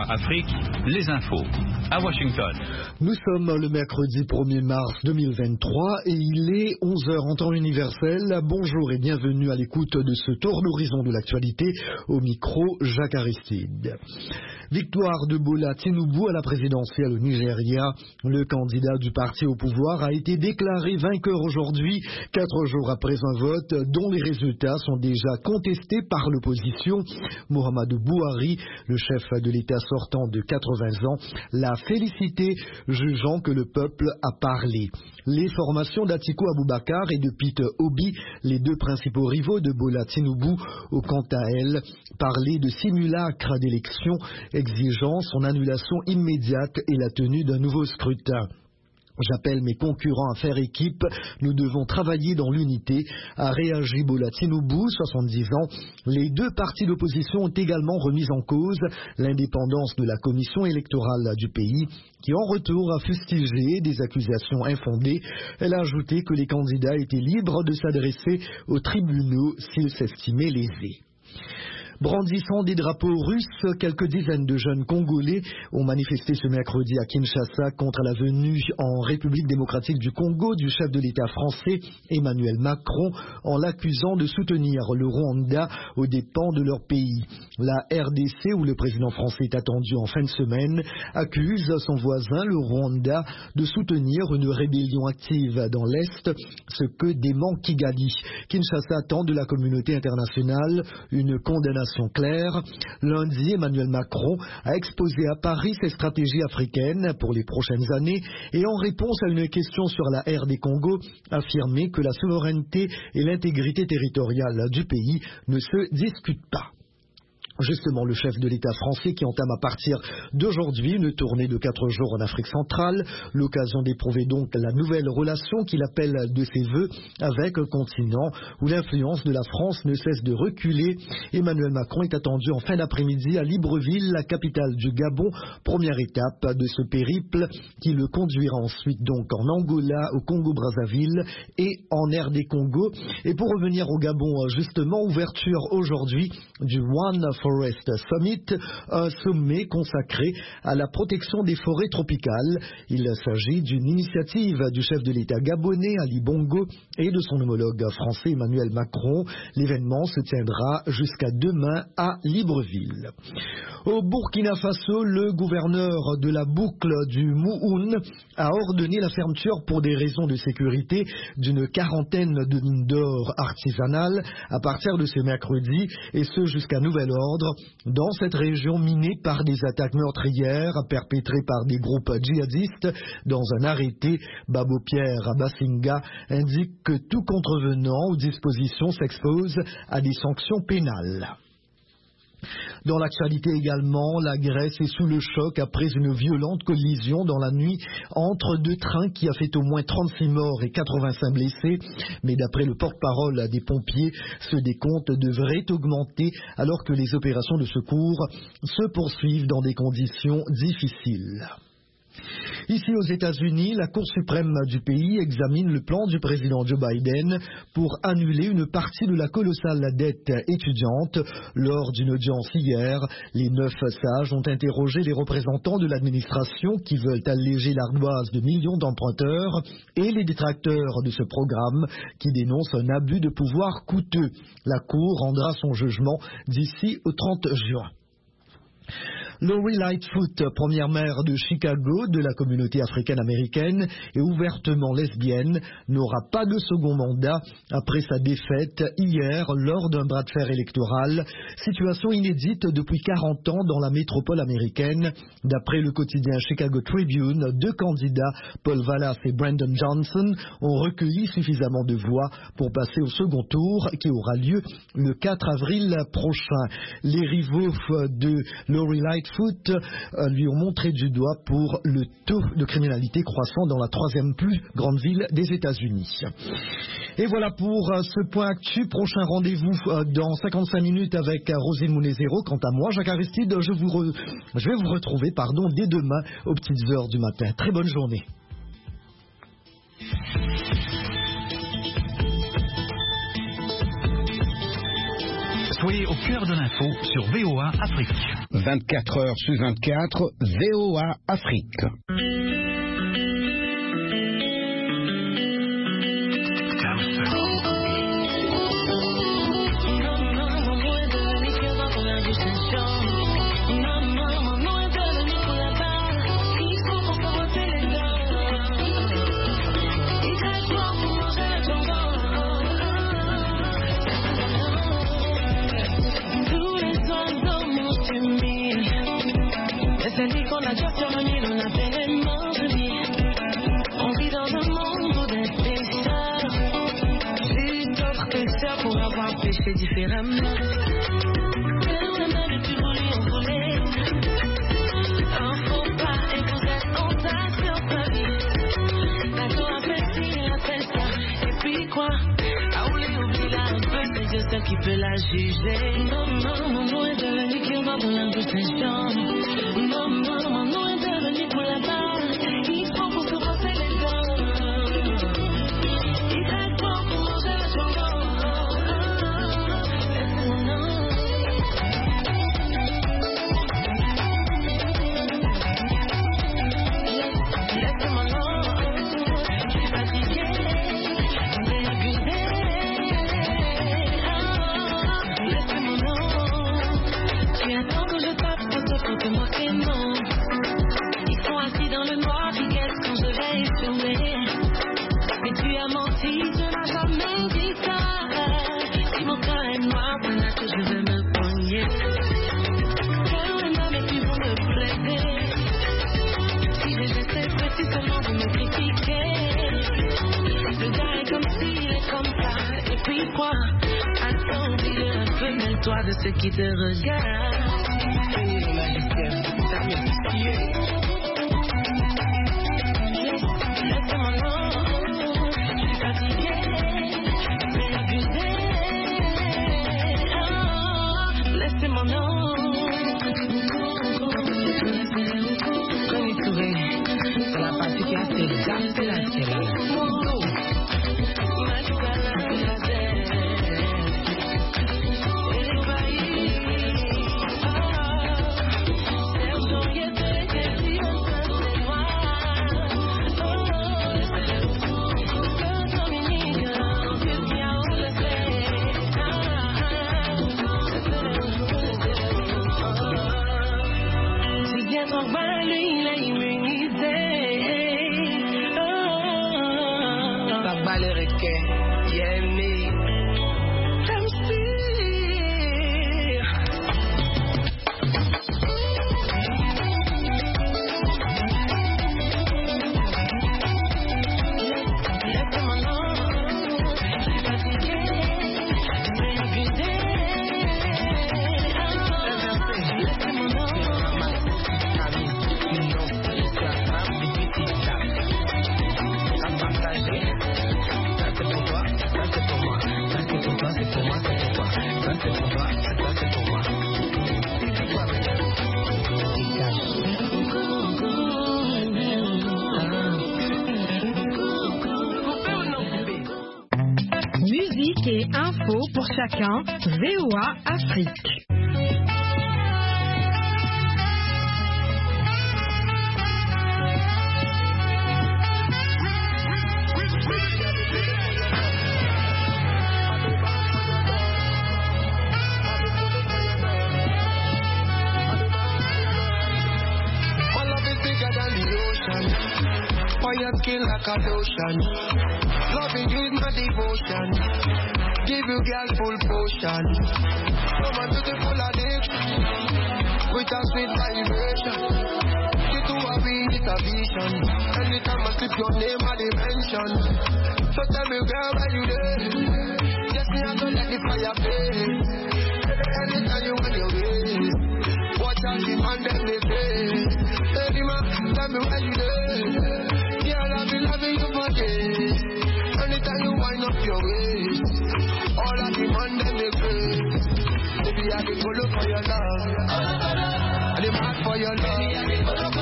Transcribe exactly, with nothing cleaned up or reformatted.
A Afrique, les infos à Washington. Nous sommes le mercredi premier mars deux mille vingt-trois et il est onze heures en temps universel. Bonjour et bienvenue à l'écoute de ce tour d'horizon de l'actualité. Au micro, Jacques Aristide. Victoire de Bola Tinubu à la présidentielle au Nigeria. Le candidat du parti au pouvoir a été déclaré vainqueur aujourd'hui, quatre jours après un vote dont les résultats sont déjà contestés par l'opposition. Muhammadu Buhari, le chef de l'État sortant de quatre-vingts ans, l'a félicité, jugeant que le peuple a parlé. Les formations d'Atiku Abubakar et de Peter Obi, les deux principaux rivaux de Bola Tinubu, ont quant à elles parlé de simulacre d'élection, exigeant son annulation immédiate et la tenue d'un nouveau scrutin. J'appelle mes concurrents à faire équipe, nous devons travailler dans l'unité, a réagi Bola Tinubu, soixante-dix ans. Les deux partis d'opposition ont également remis en cause l'indépendance de la commission électorale du pays, qui en retour a fustigé des accusations infondées. Elle a ajouté que les candidats étaient libres de s'adresser aux tribunaux s'ils s'estimaient lésés. Brandissant des drapeaux russes, quelques dizaines de jeunes Congolais ont manifesté ce mercredi à Kinshasa contre la venue en République démocratique du Congo du chef de l'État français Emmanuel Macron en l'accusant de soutenir le Rwanda aux dépens de leur pays. La R D C, où le président français est attendu en fin de semaine, accuse son voisin, le Rwanda, de soutenir une rébellion active dans l'Est, ce que dément Kigali. Kinshasa attend de la communauté internationale une condamnation claire. Lundi, Emmanuel Macron a exposé à Paris ses stratégies africaines pour les prochaines années et en réponse à une question sur la R D Congo, affirmé que la souveraineté et l'intégrité territoriale du pays ne se discutent pas. Justement, le chef de l'État français qui entame à partir d'aujourd'hui une tournée de quatre jours en Afrique centrale, l'occasion d'éprouver donc la nouvelle relation qu'il appelle de ses voeux avec un continent où l'influence de la France ne cesse de reculer. Emmanuel Macron est attendu en fin d'après-midi à Libreville, la capitale du Gabon, première étape de ce périple qui le conduira ensuite donc en Angola, au Congo-Brazzaville et en R D Congo. Et pour revenir au Gabon, justement, ouverture aujourd'hui du One Forest Summit, un sommet consacré à la protection des forêts tropicales. Il s'agit d'une initiative du chef de l'État gabonais Ali Bongo et de son homologue français Emmanuel Macron. L'événement se tiendra jusqu'à demain à Libreville. Au Burkina Faso, le gouverneur de la boucle du Mouhoun a ordonné la fermeture pour des raisons de sécurité d'une quarantaine de mines d'or artisanales à partir de ce mercredi et ce jusqu'à nouvel ordre dans cette région minée par des attaques meurtrières perpétrées par des groupes djihadistes. Dans un arrêté, Babo Pierre Basinga indique que tout contrevenant aux dispositions s'expose à des sanctions pénales. Dans l'actualité également, la Grèce est sous le choc après une violente collision dans la nuit entre deux trains qui a fait au moins trente-six morts et quatre-vingt-cinq blessés. Mais d'après le porte-parole des pompiers, ce décompte devrait augmenter alors que les opérations de secours se poursuivent dans des conditions difficiles. Ici aux États-Unis, la Cour suprême du pays examine le plan du président Joe Biden pour annuler une partie de la colossale dette étudiante. Lors d'une audience hier, les neuf sages ont interrogé les représentants de l'administration qui veulent alléger l'ardoise de millions d'emprunteurs et les détracteurs de ce programme qui dénoncent un abus de pouvoir coûteux. La Cour rendra son jugement d'ici au trente juin. Lori Lightfoot, première maire de Chicago de la communauté africaine-américaine et ouvertement lesbienne, n'aura pas de second mandat après sa défaite hier lors d'un bras de fer électoral. Situation inédite depuis quarante ans dans la métropole américaine. D'après le quotidien Chicago Tribune, deux candidats, Paul Vallas et Brandon Johnson, ont recueilli suffisamment de voix pour passer au second tour qui aura lieu le quatre avril prochain. Les rivaux de Lori Lightfoot Foot euh, lui ont montré du doigt pour le taux de criminalité croissant dans la troisième plus grande ville des États-Unis. Et voilà pour euh, ce point actu. Prochain rendez-vous euh, dans cinquante-cinq minutes avec euh, Rosine Mounezero. Quant à moi, Jacques Aristide, je, vous re... je vais vous retrouver pardon, dès demain aux petites heures du matin. Très bonne journée. Soyez au cœur de l'info sur V O A Afrique. vingt-quatre heures sur vingt-quatre, V O A Afrique. C'est dit qu'on a déjà terminé, on a fait les manger. On vit dans un monde où des pécheurs. J'ai d'autres pécheurs pour avoir péché différemment. Personne n'a plus voulu en voler. Un faux pas et vous êtes en tasse sur sa vie. D'accord, après ci, la fait ça. Et puis quoi? Ah, ou les oublie là un peu, c'est Dieu seul qui peut la juger. Non, non, mon nom est devenu qui va pour la douce Saint-Jean. Non, non, mon nom est devenu pour la barre. Il faut pour se passer les dents. Il est bon pour manger le jambon. Laisse-moi non. Laisse-moi non. Je suis fatiguée. J'ai abusé. Laisse-moi non. Tu attends que je tape pour te porter moi et non. Ils sont assis dans le noir, ils guettent quand je vais échouer. Mais tu as menti, je n'ai jamais dit ça. Si mon cœur est noir, voilà que je veux me cogner. Car le nom est plus bon de plaider. Si j'ai laissé petit seulement vous me critiquer. Le gars est comme ci, il est comme ça. Et puis quoi? Attends, oublie un peu, mêle-toi de ceux qui te regardent. Fini le magicien, ça me fait chier. Laisse-moi non, je suis fatiguée, j'ai abusé. Ah, laissez-moi non. Comme il trouvait, c'est la partie qui a fait le gars, c'est la tienne. Musique et info pour chacun, V O A Afrique. Fire skin like a lotion. Loving you is my devotion. Give you girl full potion. So my beautiful addiction. With a sweet vibration. The two of we is a vision. Anytime I slip your name I dimension. So tell me girl where you there. Just me and don't let the fire blaze. Anytime you want your ways. Watch out the man them they say. Hey man, tell me where you there. Girl, I've been loving you for days. Anytime you wind up your waist, all I demand them they pray. Baby, I can follow for your love. I demand for your love.